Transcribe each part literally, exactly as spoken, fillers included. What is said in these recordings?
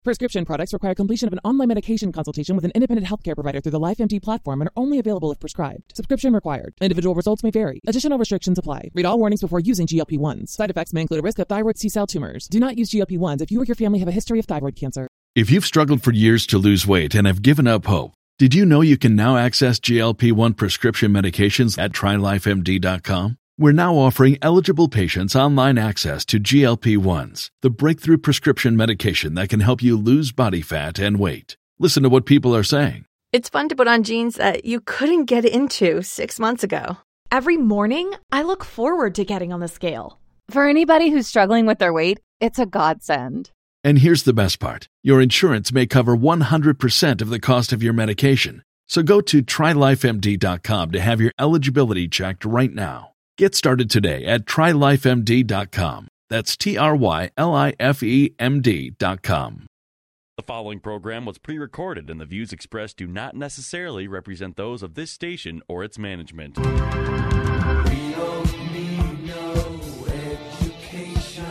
Prescription products require completion of an online medication consultation with an independent healthcare provider through the LifeMD platform and are only available if prescribed. Subscription required. Individual results may vary. Additional restrictions apply. Read all warnings before using G L P one s. Side effects may include a risk of thyroid C-cell tumors. Do not use G L P one s if you or your family have a history of thyroid cancer. If you've struggled for years to lose weight and have given up hope, did you know you can now access G L P one prescription medications at try life M D dot com? We're now offering eligible patients online access to G L P one s, the breakthrough prescription medication that can help you lose body fat and weight. Listen to what people are saying. It's fun to put on jeans that you couldn't get into six months ago. Every morning, I look forward to getting on the scale. For anybody who's struggling with their weight, it's a godsend. And here's the best part. Your insurance may cover one hundred percent of the cost of your medication. So go to try life M D dot com to have your eligibility checked right now. Get started today at try life M D dot com. That's T R Y L I F E M D dot com. The following program was pre-recorded and the views expressed do not necessarily represent those of this station or its management. We don't need no education.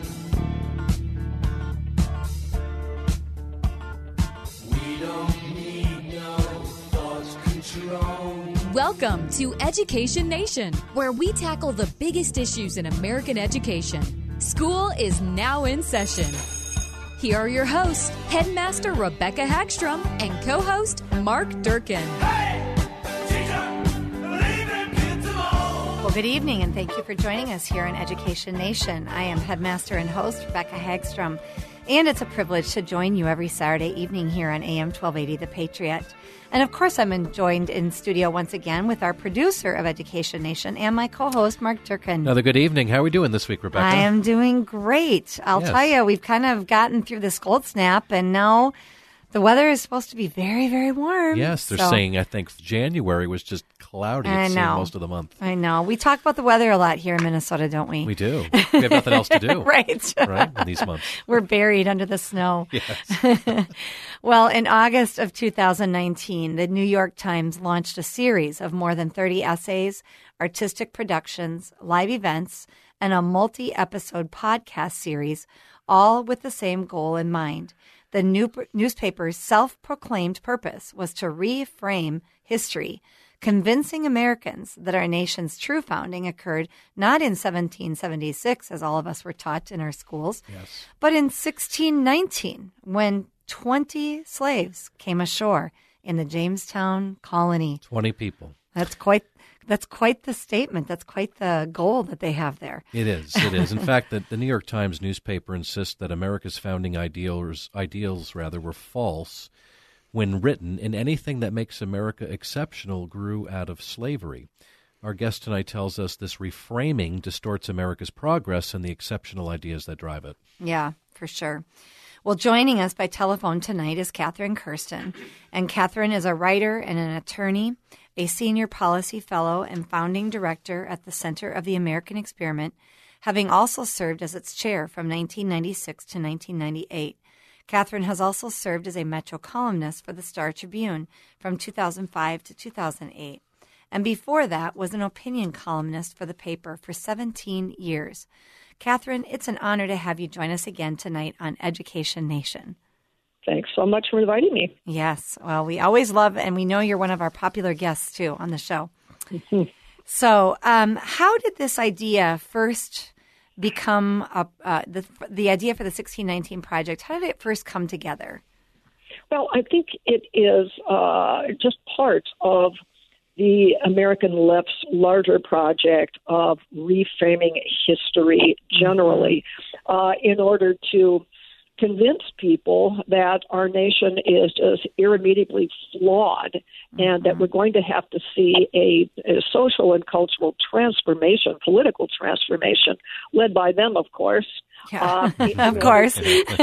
We don't need no thought control. Welcome to Education Nation, where we tackle the biggest issues in American education. School is now in session. Here are your hosts, Headmaster Rebecca Hagstrom and co-host Mark Durkin. Hey, teacher, leave them kids alone. Well, good evening, and thank you for joining us here on Education Nation. I am Headmaster and host Rebecca Hagstrom, and it's a privilege to join you every Saturday evening here on A M twelve eighty The Patriot. And of course, I'm joined in studio once again with our producer of Education Nation and my co-host, Mark Durkin. Another good evening. How are we doing this week, Rebecca? I am doing great. I'll Yes. tell you, we've kind of gotten through this cold snap, and now the weather is supposed to be very, very warm. Yes, they're So- saying, I think January was just cloudy I it seemed, know. most of the month. I know. We talk about the weather a lot here in Minnesota, don't we? We do. We have nothing else to do. Right. Right, in these months. We're buried under the snow. Yes. Well, in August of two thousand nineteen, the New York Times launched a series of more than thirty essays, artistic productions, live events, and a multi-episode podcast series, all with the same goal in mind. The new newspaper's self-proclaimed purpose was to reframe history, convincing Americans that our nation's true founding occurred not in seventeen seventy-six, as all of us were taught in our schools, Yes. but in sixteen nineteen, when twenty slaves came ashore in the Jamestown colony. twenty people. That's quite that's quite the statement. That's quite the goal that they have there. It is. It is. In fact, the, the New York Times newspaper insists that America's founding ideals, ideals rather, were false when written, and anything that makes America exceptional grew out of slavery. Our guest tonight tells us this reframing distorts America's progress and the exceptional ideas that drive it. Yeah, for sure. Well, joining us by telephone tonight is Catherine Kirsten. And Catherine is a writer and an attorney, a senior policy fellow and founding director at the Center of the American Experiment, having also served as its chair from nineteen ninety-six to nineteen ninety-eight. Catherine has also served as a Metro columnist for the Star Tribune from two thousand five to two thousand eight. And before that was an opinion columnist for the paper for seventeen years. Catherine, it's an honor to have you join us again tonight on Education Nation. Thanks so much for inviting me. Yes, well, we always love, and we know you're one of our popular guests, too, on the show. Mm-hmm. So um, how did this idea first become, a, uh, the, the idea for the sixteen nineteen Project, how did it first come together? Well, I think it is uh, just part of the American left's larger project of reframing history generally uh, in order to convince people that our nation is just irremediably flawed mm-hmm. and that we're going to have to see a, a social and cultural transformation, political transformation, led by them, of course. Yeah. Uh, of course.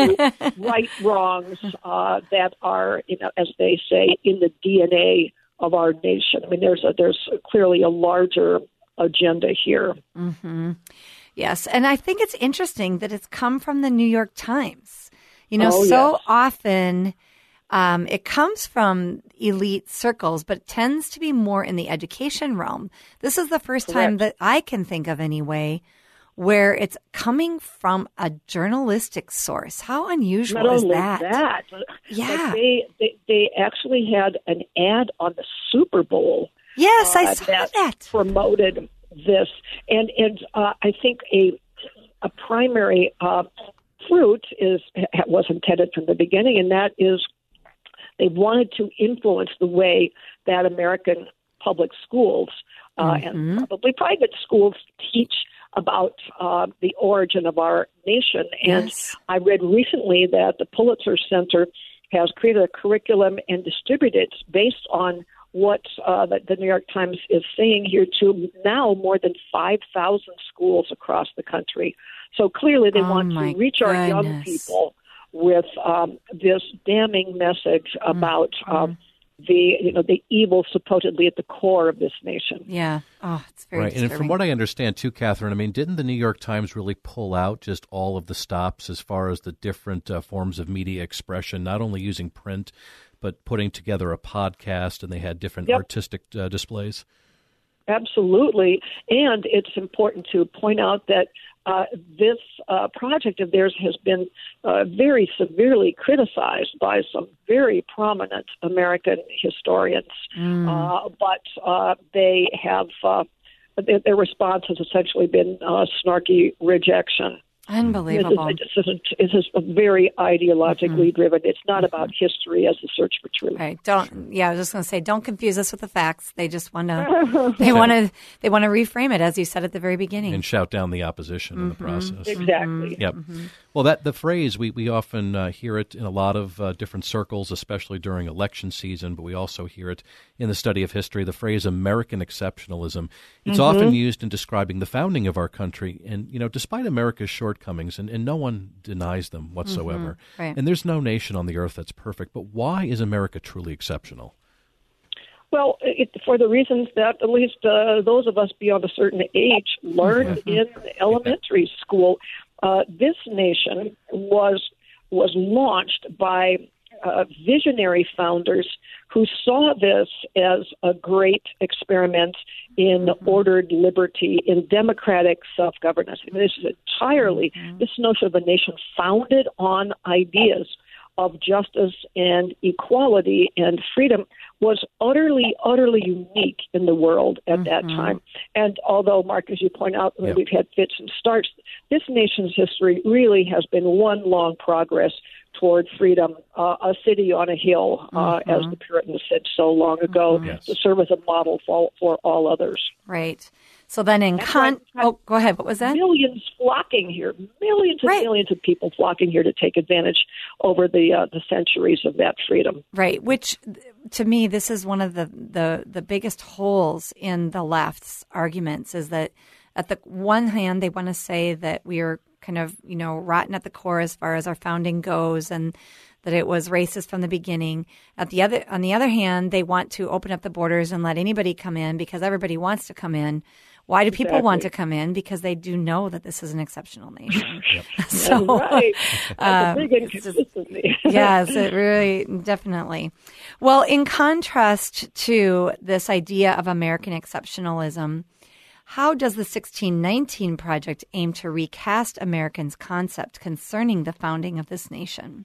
right wrongs uh, that are, you know, as they say, in the D N A of our nation. I mean, there's a, there's clearly a larger agenda here. Mm-hmm. Yes, and I think it's interesting that it's come from the New York Times. You know, oh, so yes. often um, it comes from elite circles, but it tends to be more in the education realm. This is the first Correct. time that I can think of anyway where it's coming from a journalistic source. How unusual Not is only that? that, Yeah. but they, they they actually had an ad on the Super Bowl. Yes, I uh, saw that, that. promoted this, and and uh, I think a a primary uh, fruit is was intended from the beginning, and that is they wanted to influence the way that American public schools uh, Mm-hmm. and probably private schools teach about uh, the origin of our nation. And Yes. I read recently that the Pulitzer Center has created a curriculum and distributed it based on what uh, the, the New York Times is saying here to now more than five thousand schools across the country. So clearly they Oh, want my to reach our young goodness. people with um, this damning message about um, the you know the evil supposedly at the core of this nation. Yeah. Oh, it's very Right, and disturbing. from what I understand too, Catherine, I mean, didn't the New York Times really pull out just all of the stops as far as the different uh, forms of media expression, not only using print, but putting together a podcast, and they had different Yep. artistic uh, displays? Absolutely. And it's important to point out that uh, this uh, project of theirs has been uh, very severely criticized by some very prominent American historians. Mm. Uh, but uh, they have, uh, their, their response has essentially been uh, snarky rejection. Unbelievable. This is, this is, this is very ideologically driven. It's not about history as a search for truth. Right. Don't. Yeah, I was just going to say, don't confuse us with the facts. They just want to. They want to. They want to reframe it, as you said at the very beginning. And shout down the opposition in the process. Exactly. Yep. Well, that the phrase, we, we often uh, hear it in a lot of uh, different circles, especially during election season, but we also hear it in the study of history, the phrase American exceptionalism. It's Mhm. often used in describing the founding of our country. And, you know, despite America's shortcomings, and, and no one denies them whatsoever, Mhm. Right. and there's no nation on the earth that's perfect, but why is America truly exceptional? Well, it, for the reasons that at least uh, those of us beyond a certain age learned in elementary school, uh, this nation was was launched by uh, visionary founders who saw this as a great experiment in ordered liberty, in democratic self-governance. I mean, this is entirely this notion of a nation founded on ideas of justice and equality and freedom was utterly, utterly unique in the world at that time. And although, Mark, as you point out, Yep. we've had fits and starts, this nation's history really has been one long progress toward freedom, uh, a city on a hill, uh, as the Puritans said so long ago, Yes. to serve as a model for, for all others. Right. So then, in That's con. why- Oh, go ahead. What was that? Millions flocking here, millions and Right. millions of people flocking here to take advantage over the uh, the centuries of that freedom. Right, which to me, this is one of the, the, the biggest holes in the left's arguments is that at the one hand, they want to say that we are kind of, you know, rotten at the core as far as our founding goes and that it was racist from the beginning. At the other, on the other hand, they want to open up the borders and let anybody come in because everybody wants to come in. Why do people want to Exactly. come in? Because they do know that this is an exceptional nation. So, right. That's um, a big inconsistency. yes, it really, definitely. Well, in contrast to this idea of American exceptionalism, how does the sixteen nineteen Project aim to recast Americans' concept concerning the founding of this nation?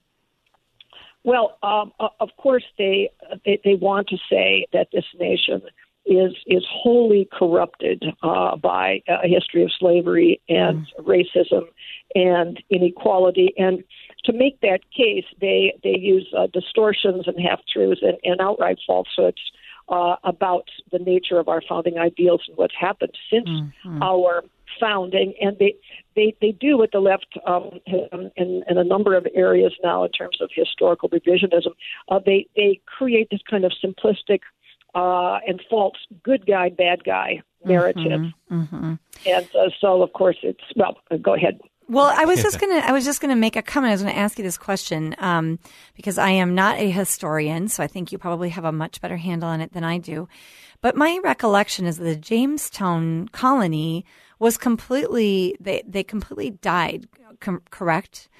Well, um, o- of course, they, they they want to say that this nation is is wholly corrupted uh, by a history of slavery and racism and inequality. And to make that case, they they use uh, distortions and half truths and, and outright falsehoods uh, about the nature of our founding ideals and what's happened since our founding. And they they, they do what the left um, in, in a number of areas now in terms of historical revisionism. Uh, they they create this kind of simplistic Uh, and false good guy, bad guy narrative. Mm-hmm. And uh, so, of course, it's, well, uh, go ahead. Well, I was just gonna, I was just gonna make a comment. I was gonna ask you this question um, because I am not a historian, so I think you probably have a much better handle on it than I do. But my recollection is that the Jamestown colony was completely, they they completely died. Com- correct?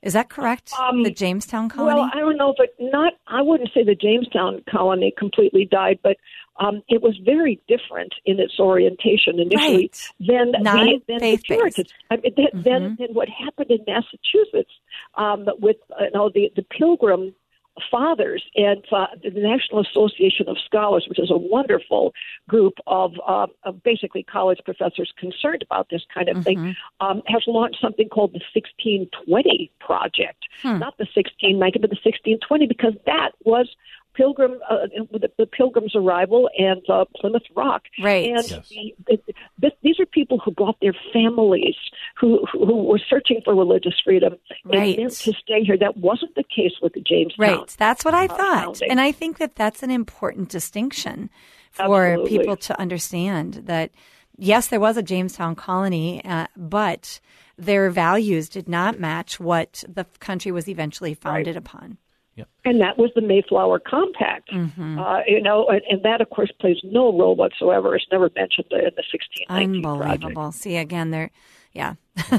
Is that correct? Um, the Jamestown colony? Well, I don't know, but not. I wouldn't say the Jamestown colony completely died, but um, it was very different in its orientation initially right. than the, than the Puritans. I mean, than, mm-hmm. than, than what happened in Massachusetts um, with uh, you know, the the Pilgrim Fathers and uh, the National Association of Scholars, which is a wonderful group of, uh, of basically college professors concerned about this kind of mm-hmm. thing, um, has launched something called the sixteen twenty Project. Hmm. Not the sixteen ninety, but the sixteen twenty, because that was Pilgrim, uh, the, the Pilgrim's arrival and uh, Plymouth Rock. Right. And yes. the, the, this, these are people who brought their families, who who were searching for religious freedom, right. and meant to stay here. That wasn't the case with the Jamestown. Right. That's what I uh, thought, founding. and I think that that's an important distinction for Absolutely. people to understand that. Yes, there was a Jamestown colony, uh, but their values did not match what the country was eventually founded right. upon. Yep. And that was the Mayflower Compact, mm-hmm. uh, you know, and, and that, of course, plays no role whatsoever. It's never mentioned in the sixteen nineteen Unbelievable. Project. See, again, they're, yeah.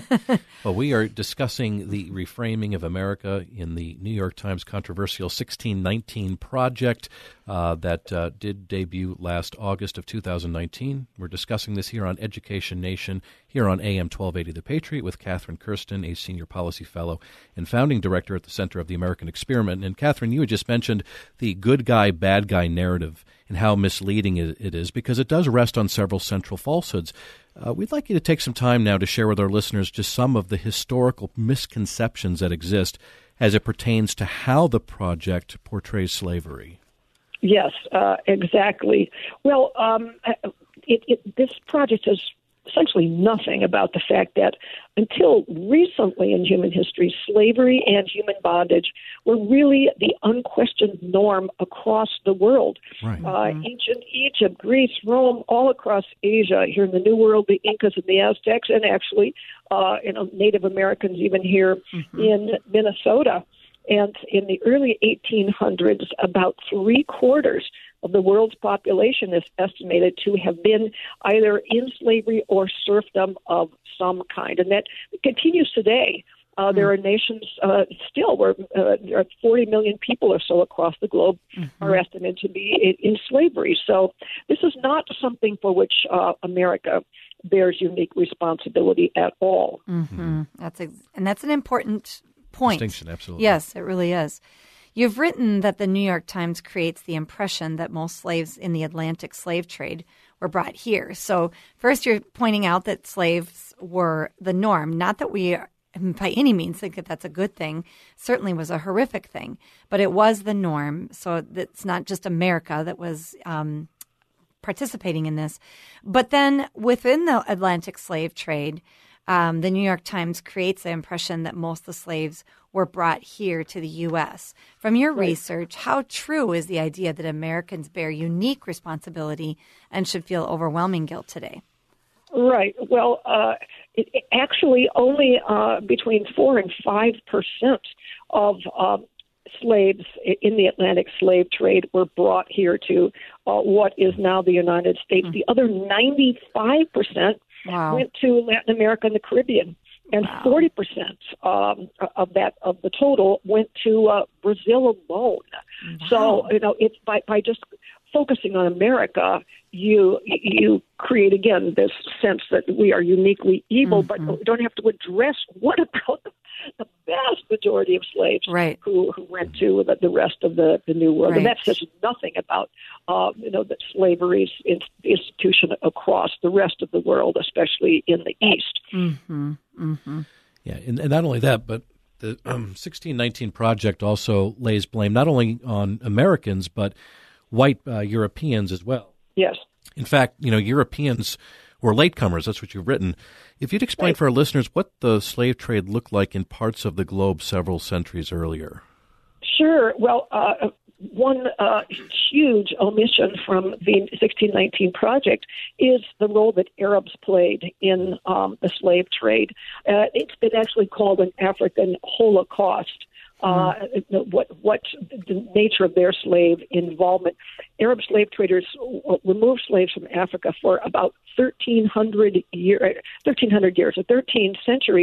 Well, we are discussing the reframing of America in the New York Times controversial sixteen nineteen Project uh, that uh, did debut last August of two thousand nineteen. We're discussing this here on Education Nation, here on A M twelve eighty The Patriot, with Catherine Kirsten, a senior policy fellow and founding director at the Center of the American Experiment. And Catherine, you had just mentioned the good guy, bad guy narrative and how misleading it is, because it does rest on several central falsehoods. Uh, we'd like you to take some time now to share with our listeners just some of the historical misconceptions that exist as it pertains to how the project portrays slavery. Yes, uh, exactly. Well, um, it, it, this project is essentially nothing about the fact that until recently in human history, slavery and human bondage were really the unquestioned norm across the world. Right. Uh, Mm-hmm. ancient Egypt, Greece, Rome, all across Asia, here in the New World, the Incas and the Aztecs, and actually uh, you know, Native Americans even here mm-hmm. in Minnesota. And in the early eighteen hundreds, about three quarters of the world's population is estimated to have been either in slavery or serfdom of some kind. And that continues today. Uh, mm-hmm. There are nations uh, still where uh, there are forty million people or so across the globe mm-hmm. are estimated to be in, in slavery. So this is not something for which uh, America bears unique responsibility at all. Mm-hmm. That's ex- and that's an important point. Distinction, absolutely. Yes, it really is. You've written that the New York Times creates the impression that most slaves in the Atlantic slave trade were brought here. So first you're pointing out that slaves were the norm. Not that we by any means think that that's a good thing. Certainly was a horrific thing, but it was the norm. So it's not just America that was um, participating in this. But then within the Atlantic slave trade, Um, the New York Times creates the impression that most of the slaves were brought here to the U S. From your right. research, how true is the idea that Americans bear unique responsibility and should feel overwhelming guilt today? Right. Well, uh, it, it actually only uh, between four and five percent of uh, slaves in the Atlantic slave trade were brought here to uh, what is now the United States. Mm-hmm. The other ninety-five percent Wow. went to Latin America and the Caribbean, and wow. forty percent um, of that of the total went to uh, Brazil alone. Wow. So you know, it's by by just focusing on America, you you create again this sense that we are uniquely evil, mm-hmm. but we don't have to address what about the, the vast majority of slaves right. who, who went to the, the rest of the, the New World. Right. And that says nothing about uh, you know that slavery's institution across the rest of the world, especially in the East. Mm-hmm. Mm-hmm. Yeah, and, and not only that, but the um, sixteen nineteen Project also lays blame not only on Americans, but white uh, Europeans as well. Yes. In fact, you know, Europeans were latecomers. That's what you've written. If you'd explain right. for our listeners what the slave trade looked like in parts of the globe several centuries earlier. Sure. Well, uh, one uh, huge omission from the sixteen nineteen Project is the role that Arabs played in um, the slave trade. Uh, it's been actually called an African Holocaust. Uh, what what the nature of their slave involvement. Arab slave traders removed slaves from Africa for about thirteen hundred year, thirteen hundred years, or thirteen centuries,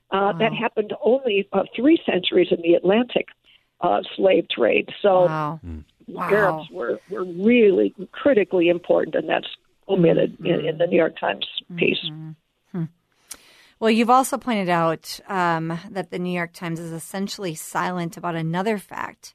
Uh, that happened only uh, three centuries in the Atlantic uh, slave trade. So Wow. Wow. Arabs were, were really critically important, and that's omitted mm-hmm. in, in the New York Times piece. Mm-hmm. Hmm. Well, you've also pointed out um, that the New York Times is essentially silent about another fact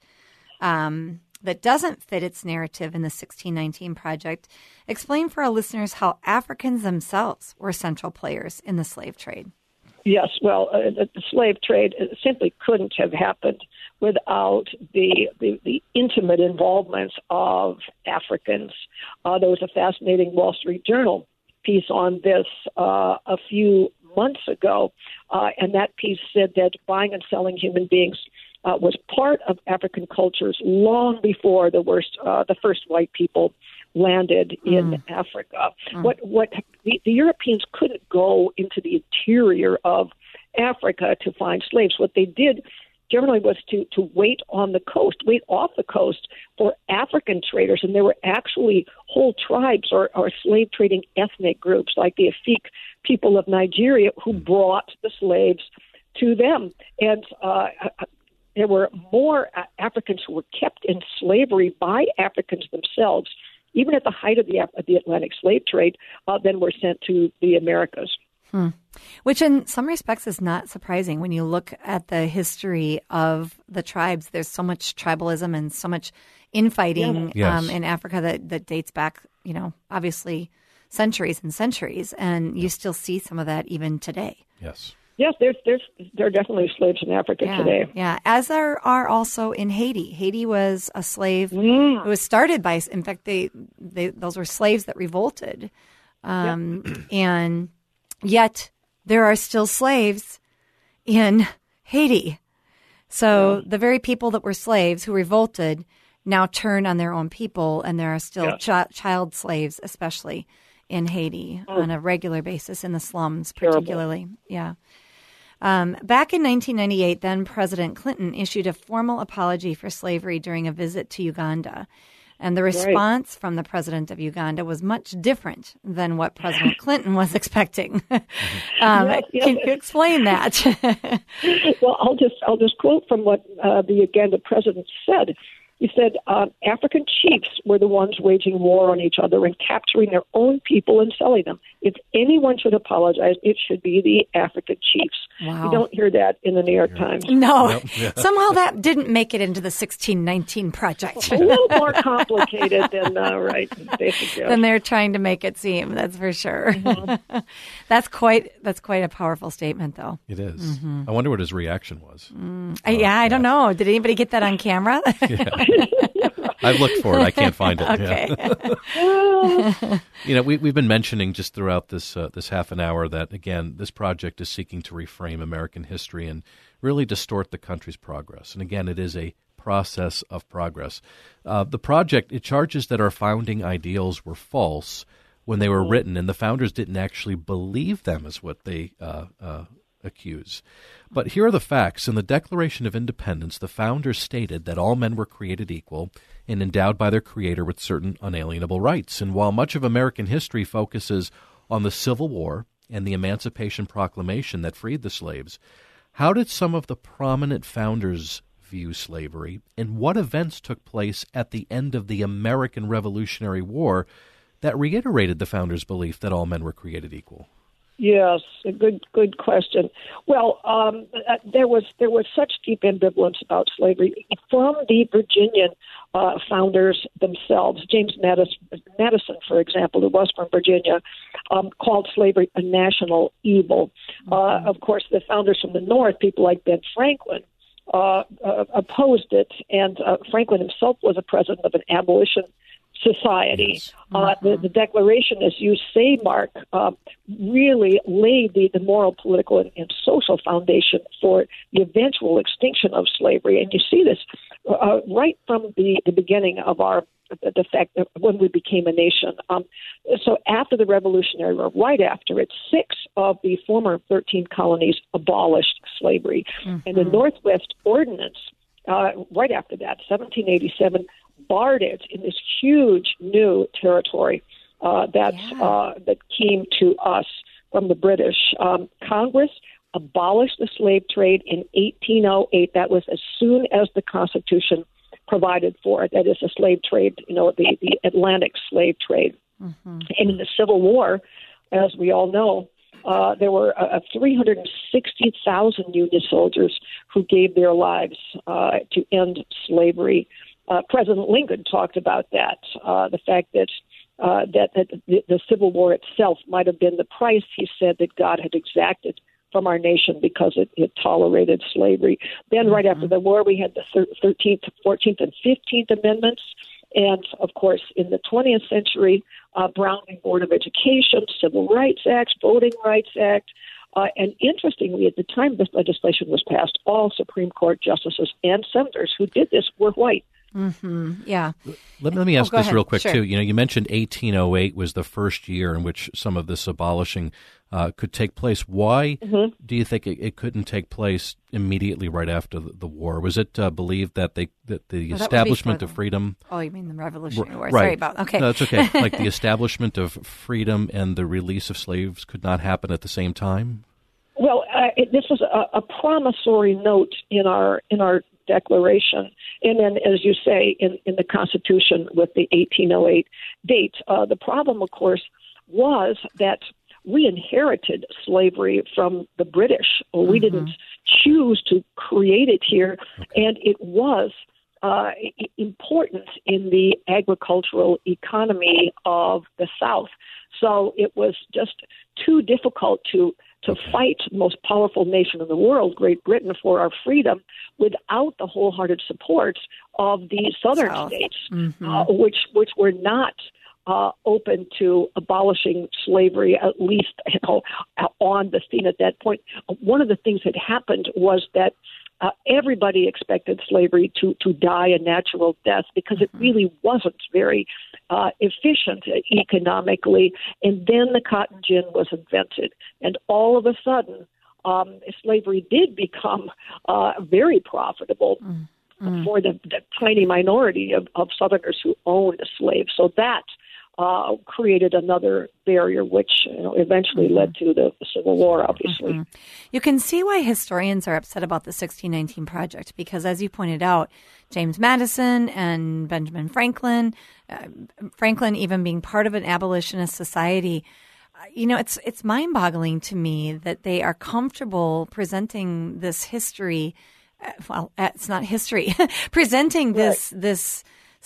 um, that doesn't fit its narrative in the sixteen nineteen Project. Explain for our listeners how Africans themselves were central players in the slave trade. Yes, well, uh, the slave trade simply couldn't have happened without the the, the intimate involvement of Africans. Uh, there was a fascinating Wall Street Journal piece on this uh, a few months ago, uh, and that piece said that buying and selling human beings uh, was part of African cultures long before the worst, uh, the first white people landed in mm. Africa. Mm. What what the, the Europeans couldn't go into the interior of Africa to find slaves. What they did generally was to, to wait on the coast, wait off the coast for African traders, and there were actually whole tribes or, or slave trading ethnic groups like the Afik people of Nigeria who brought the slaves to them. And uh, there were more Africans who were kept in slavery by Africans themselves, even at the height of the, of the Atlantic slave trade, uh, than were sent to the Americas. Hmm. Which in some respects is not surprising when you look at the history of the tribes. There's so much tribalism and so much infighting yes. um, in Africa that, that dates back, you know, obviously centuries and centuries. And you still see some of that even today. Yes. Yes, there's, there's, there are definitely slaves in Africa yeah, today. Yeah, as there are also in Haiti. Haiti was a slave. Mm. It was started by, in fact, they, they those were slaves that revolted. Um, yep. And yet there are still slaves in Haiti. So yeah. the very people that were slaves who revolted now turn on their own people, and there are still yeah. ch- child slaves, especially in Haiti, oh. on a regular basis in the slums, Terrible. particularly. Yeah. Um, back in nineteen ninety-eight, then President Clinton issued a formal apology for slavery during a visit to Uganda. And the response right. from the president of Uganda was much different than what President Clinton was expecting. um, yes, yes. Can you explain that? Well, I'll just I'll just quote from what uh, the Uganda president said. He said, uh, African chiefs were the ones waging war on each other and capturing their own people and selling them. If anyone should apologize, it should be the African chiefs. Wow. You don't hear that in the New York Times. No. Nope. Yeah. Somehow that didn't make it into the sixteen nineteen Project. A little more complicated than, uh, right, they suggest. Than they're trying to make it seem, that's for sure. Mm-hmm. that's quite that's quite a powerful statement, though. It is. Mm-hmm. I wonder what his reaction was. Mm. Uh, yeah, I don't know. Did anybody get that on camera? I've looked for it. I can't find it. Okay. Yeah. You know, we, we've been mentioning just throughout this uh, this half an hour that, again, this project is seeking to reframe American history and really distort the country's progress. And again, it is a process of progress. Uh, the project, it charges that our founding ideals were false when they were written, and the founders didn't actually believe them, is what they uh, uh, accuse. But here are the facts. In the Declaration of Independence, the founders stated that all men were created equal and endowed by their Creator with certain unalienable rights. And while much of American history focuses on the Civil War and the Emancipation Proclamation that freed the slaves, how did some of the prominent founders view slavery, and what events took place at the end of the American Revolutionary War that reiterated the founders' belief that all men were created equal? Yes, a good good question. Well, um, uh, there was there was such deep ambivalence about slavery from the Virginian uh, founders themselves. James Madison, Madison, for example, who was from Virginia, um, called slavery a national evil. Mm-hmm. Uh, of course, the founders from the North, people like Ben Franklin, uh, uh, opposed it, and uh, Franklin himself was a president of an abolition society. Yes. Uh, the, the Declaration, as you say, Mark, uh, really laid the, the moral, political, and, and social foundation for the eventual extinction of slavery. And you see this uh, right from the, the beginning of our the fact that when we became a nation. Um, so after the Revolutionary War, right after it, six of the former thirteen colonies abolished slavery. Mm-hmm. And the Northwest Ordinance, uh, right after that, seventeen eighty-seven, barred it in this huge new territory uh, that yeah. uh, that came to us from the British. Um, Congress abolished the slave trade in eighteen oh eight. That was as soon as the Constitution provided for it. That is a slave trade, you know, the, the Atlantic slave trade. Mm-hmm. And in the Civil War, as we all know, uh, there were uh, three hundred sixty thousand Union soldiers who gave their lives uh, to end slavery. Uh, President Lincoln talked about that, uh, the fact that uh, that, that the, the Civil War itself might have been the price, he said, that God had exacted from our nation because it, it tolerated slavery. Then right after the war, we had the thirteenth, fourteenth, and fifteenth Amendments. And, of course, in the twentieth century, uh, Brown v. Board of Education, Civil Rights Act, Voting Rights Act. Uh, and interestingly, at the time this legislation was passed, all Supreme Court justices and senators who did this were white. Mm-hmm. Yeah. Let, let me ask oh, this ahead. real quick, sure. too. You know, you mentioned eighteen oh eight was the first year in which some of this abolishing uh, could take place. Why mm-hmm. do you think it, it couldn't take place immediately right after the, the war? Was it uh, believed that they that the well, establishment that of freedom? Oh, you mean the Revolutionary War? Right. Sorry about okay. No, it's okay. Like the establishment of freedom and the release of slaves could not happen at the same time? Well, uh, it, this was a, a promissory note in our in our Declaration, and then, as you say, in, in the Constitution with the eighteen oh eight date. Uh, the problem, of course, was that we inherited slavery from the British. We mm-hmm. didn't choose to create it here, okay. and it was uh, important in the agricultural economy of the South. So it was just too difficult to to okay. fight the most powerful nation in the world, Great Britain, for our freedom without the wholehearted support of the southern South. states, mm-hmm. uh, which which were not uh, open to abolishing slavery, at least you know, on the scene at that point. One of the things that happened was that Uh, everybody expected slavery to, to die a natural death because it really wasn't very uh, efficient economically. And then the cotton gin was invented. And all of a sudden, um, slavery did become uh, very profitable mm-hmm. for the, the tiny minority of, of Southerners who owned slaves. So that Uh, created another barrier, which you know, eventually led to the, the Civil War, obviously. Mm-hmm. You can see why historians are upset about the sixteen nineteen Project, because as you pointed out, James Madison and Benjamin Franklin, uh, Franklin even being part of an abolitionist society, uh, you know, it's it's mind-boggling to me that they are comfortable presenting this history, uh, well, uh, it's not history, presenting this right. this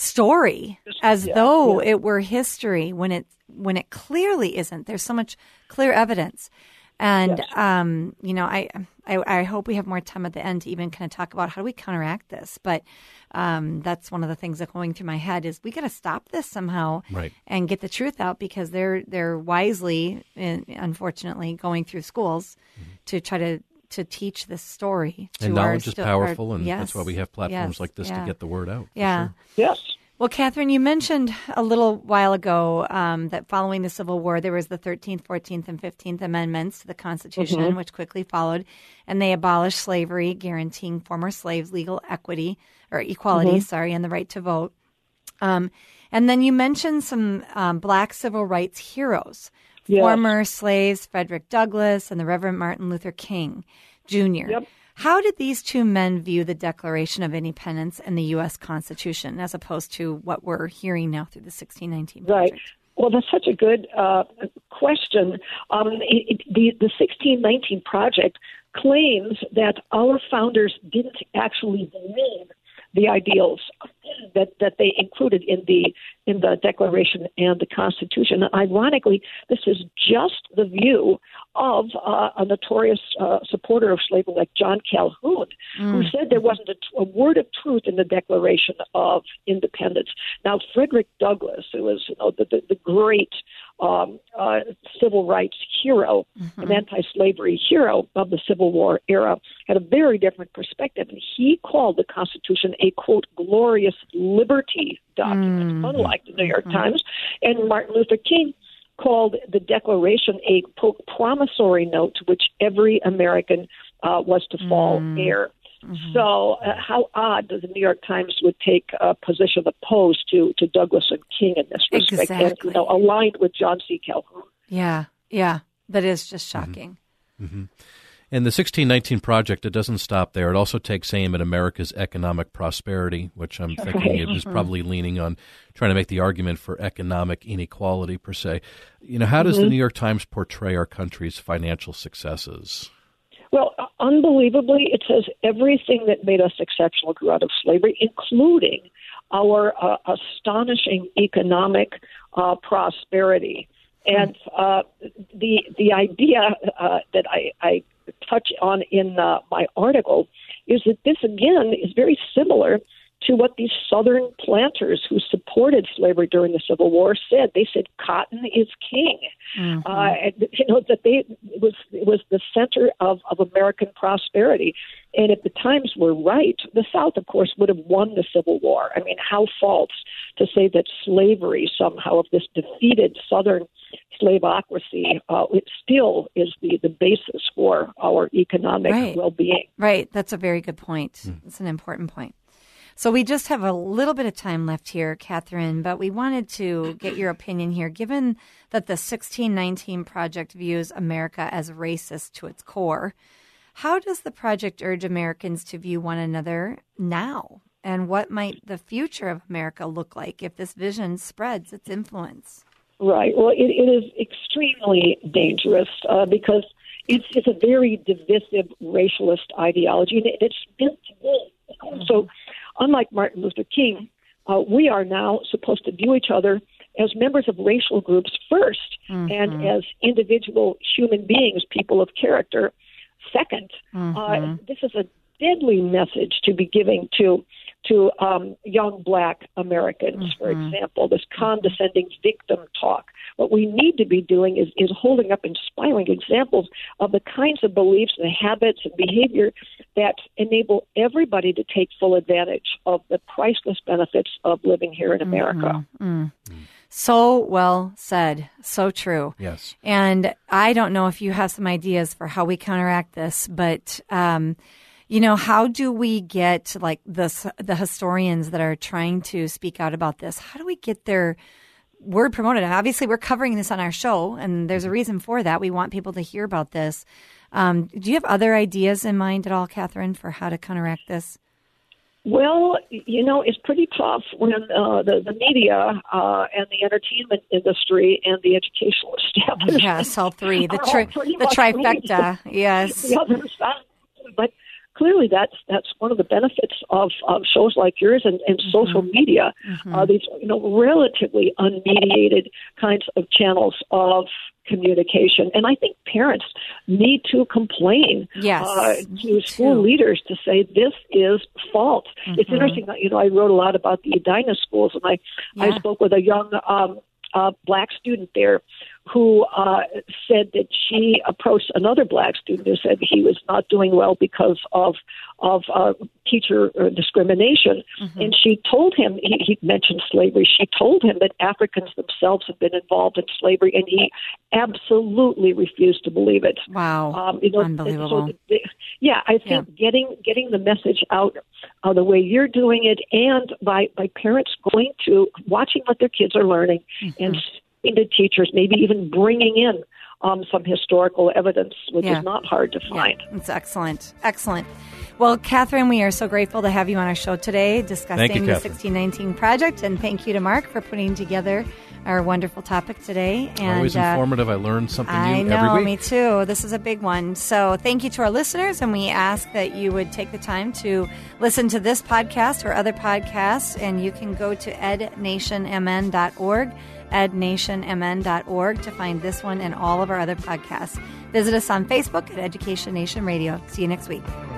story as yeah, though yeah. it were history when it when it clearly isn't. There's so much clear evidence, and yes. um, you know, I, I I hope we have more time at the end to even kind of talk about how do we counteract this. But um, that's one of the things that going through my head is we got to stop this somehow right. and get the truth out, because they're they're wisely, unfortunately, going through schools mm-hmm. to try to. to teach this story. To and knowledge our, is powerful, our, and yes, that's why we have platforms yes, like this yeah. to get the word out. Yeah. Sure. Yes. Well, Catherine, you mentioned a little while ago um, that following the Civil War, there was the thirteenth, fourteenth, and fifteenth Amendments to the Constitution, mm-hmm. which quickly followed, and they abolished slavery, guaranteeing former slaves legal equity, or equality, mm-hmm. sorry, and the right to vote. Um, and then you mentioned some um, Black civil rights heroes, yes. former slaves Frederick Douglass and the Reverend Martin Luther King Junior Yep. How did these two men view the Declaration of Independence and the U S Constitution as opposed to what we're hearing now through the sixteen nineteen Project? Right. Well, that's such a good uh, question. Um, it, it, the, the sixteen nineteen Project claims that our founders didn't actually believe the ideals that, that they included in the in the Declaration and the Constitution. Ironically, this is just the view of uh, a notorious uh, supporter of slavery like John Calhoun, mm. who said there wasn't a, a word of truth in the Declaration of Independence. Now, Frederick Douglass, who was you know, the, the, the great um, uh, civil rights hero, mm-hmm. an anti-slavery hero of the Civil War era, had a very different perspective, and he called the Constitution a, quote, glorious liberty document, mm-hmm. unlike the New York mm-hmm. Times. And Martin Luther King called the Declaration a, quote, promissory note to which every American uh, was to fall mm-hmm. heir. Mm-hmm. So uh, how odd that the New York Times would take a position opposed to, to Douglass and King in this respect, exactly. and you know, aligned with John C. Calhoun. Yeah, yeah, that is just shocking. Mm-hmm. Mm-hmm. And the sixteen nineteen Project, it doesn't stop there. It also takes aim at America's economic prosperity, which I'm thinking Right. it is probably leaning on trying to make the argument for economic inequality, per se. You know, how does Mhm. the New York Times portray our country's financial successes? Well, unbelievably, it says everything that made us exceptional grew out of slavery, including our uh, astonishing economic uh, prosperity. And uh, the the idea uh, that I, I touch on in uh, my article is that this, again, is very similar to what these Southern planters who supported slavery during the Civil War said. They said cotton is king. Mm-hmm. Uh, and, you know, that they it was it was the center of, of American prosperity. And if the Times were right, the South, of course, would have won the Civil War. I mean, how false to say that slavery somehow, of this defeated Southern slaveocracy, uh, it still is the, the basis for our economic Right. well-being. Right. That's a very good point. It's an important point. So we just have a little bit of time left here, Catherine, but we wanted to get your opinion here. Given that the sixteen nineteen Project views America as racist to its core, how does the project urge Americans to view one another now? And what might the future of America look like if this vision spreads its influence? Right. Well, it, it is extremely dangerous uh, because it's, it's a very divisive racialist ideology, and it, it's meant to be. So, unlike Martin Luther King, uh, we are now supposed to view each other as members of racial groups first, Mm-hmm. and as individual human beings, people of character, second. Mm-hmm. Uh, this is a deadly message to be giving to to um, young black Americans, for Mhm. example, this condescending victim talk. What we need to be doing is, is holding up inspiring examples of the kinds of beliefs and habits and behavior that enable everybody to take full advantage of the priceless benefits of living here in America. Mm. So well said. So true. Yes. And I don't know if you have some ideas for how we counteract this, but, um, you know, how do we get like the, the historians that are trying to speak out about this? How do we get their word promoted? And obviously, we're covering this on our show, and there's a reason for that. We want people to hear about this. Um, do you have other ideas in mind at all, Catherine, for how to counteract this? Well, you know, it's pretty tough when uh, the, the media uh, and the entertainment industry and the educational establishment. Yes, all three. The, are all tri- pretty the much trifecta. leading Yes. The other side. But clearly that's that's one of the benefits of, of shows like yours and, and mm-hmm. social media. Mm-hmm. Uh, these, you know, relatively unmediated kinds of channels of communication. And I think parents need to complain Yes, uh, me to school too. leaders to say this is false. Mm-hmm. It's interesting that, you know, I wrote a lot about the Edina schools, and I, Yeah. I spoke with a young um, uh, black student there who uh, said that she approached another black student who said he was not doing well because of of uh, teacher uh, discrimination. Mm-hmm. And she told him, he, he mentioned slavery, she told him that Africans themselves had been involved in slavery, and he absolutely refused to believe it. Wow. Um, you know, Unbelievable. So the, yeah, I think Yeah. getting getting the message out uh, the way you're doing it, and by, by parents going to, watching what their kids are learning, Mm-hmm. and speaking to teachers, maybe even bringing in um, some historical evidence, which Yeah. is not hard to find. It's excellent. Excellent. Well, Catherine, we are so grateful to have you on our show today discussing Thank you, the Catherine. sixteen nineteen Project. And thank you to Mark for putting together our wonderful topic today. And, Always uh, informative. I learn something new I know, every week. me too. This is a big one. So thank you to our listeners, and we ask that you would take the time to listen to this podcast or other podcasts, and you can go to ed nation m n dot org, ed nation m n dot org, to find this one and all of our other podcasts. Visit us on Facebook at Education Nation Radio. See you next week.